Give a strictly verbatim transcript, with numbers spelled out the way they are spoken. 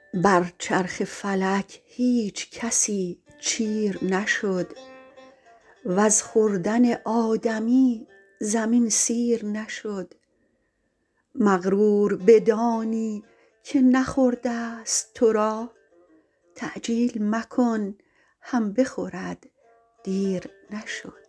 بر چرخ فلک هیچ کسی چیر نشد وز خوردن آدمی زمین سیر نشد. مغرور بدانی که نخوردست تو را، تعجیل مکن هم بخورد دیر نشد.